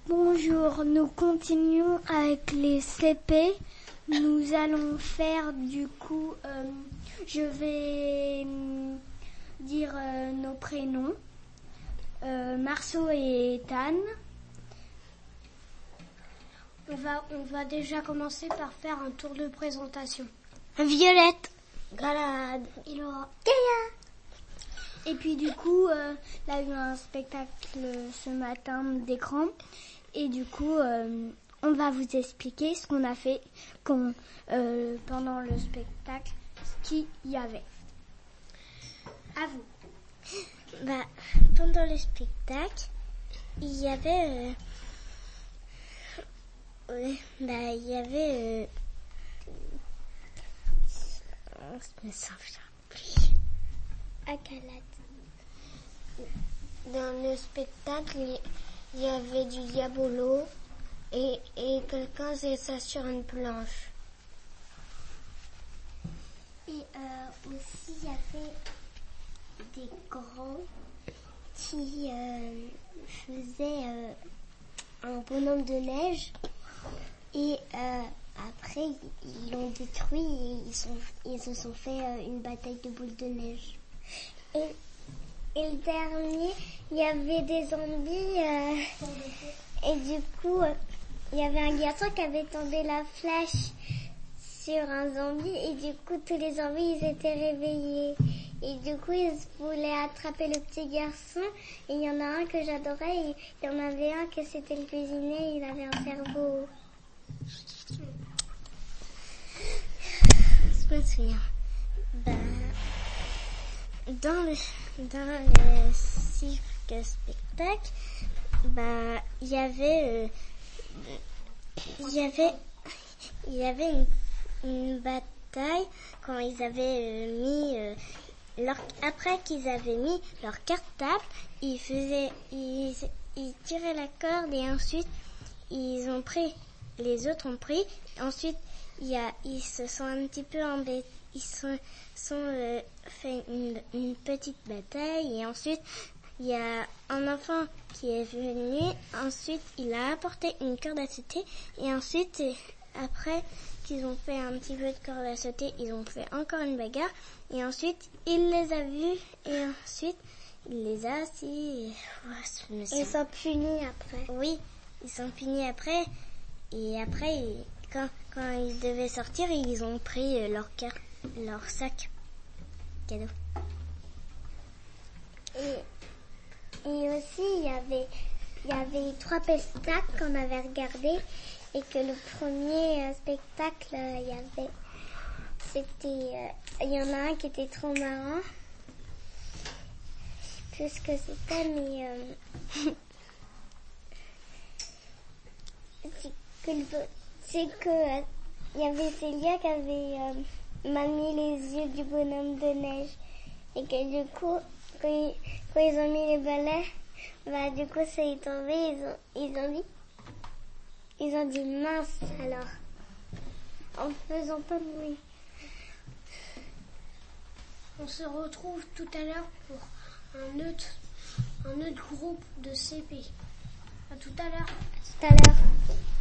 Bonjour, nous continuons avec les CP. Nous allons faire je vais dire nos prénoms. Marceau et Ethan. On va déjà commencer par faire un tour de présentation. Violette, Galade et Laura. Gaïa. Et puis du coup, là il y a eu un spectacle ce matin d'écran. Et du coup, on va vous expliquer ce qu'on a fait pendant le spectacle, ce qu'il y avait. À vous. Pendant le spectacle, il y avait... je me souviens plus. Acalade. Dans le spectacle, il y avait du diabolo et quelqu'un faisait ça sur une planche. Et aussi, il y avait des grands qui faisaient un bonhomme de neige. Et après, ils l'ont détruit et ils se sont fait une bataille de boules de neige. Et le dernier, il y avait des zombies. Et du coup, il y avait un garçon qui avait tendu la flèche sur un zombie. Et du coup, tous les zombies, ils étaient réveillés. Et du coup, ils voulaient attraper le petit garçon. Et il y en a un que j'adorais. Et il y en avait un que c'était le cuisinier. Il avait un cerveau. Je me souviens. Dans le cirque spectacle, il y avait une bataille quand ils avaient après qu'ils avaient mis leur cartable, ils tiraient la corde et ensuite les autres ont pris. Ensuite, ils se sont un petit peu embêtés. Ils sont fait une petite bataille et ensuite il y a un enfant qui est venu. Ensuite, il a apporté une corde à sauter et ensuite, après qu'ils ont fait un petit peu de corde à sauter, ils ont fait encore une bagarre et ensuite il les a vus et ensuite il les a assis. Ils sont punis après. Oui, ils sont punis après et après quand ils devaient sortir, ils ont pris leur sac cadeau. Et aussi, il y avait 3 spectacles qu'on avait regardés et que le premier spectacle, il y en a un qui était trop marrant. Je sais plus ce que c'était, mais c'est que il y avait Célia qui avait manié les yeux du bonhomme de neige et que du coup quand ils ont mis les balais, du coup ça est tombé, ils ont dit mince alors en faisant pas de bruit. On se retrouve tout à l'heure pour un autre groupe de CP. À tout à l'heure. À tout à l'heure.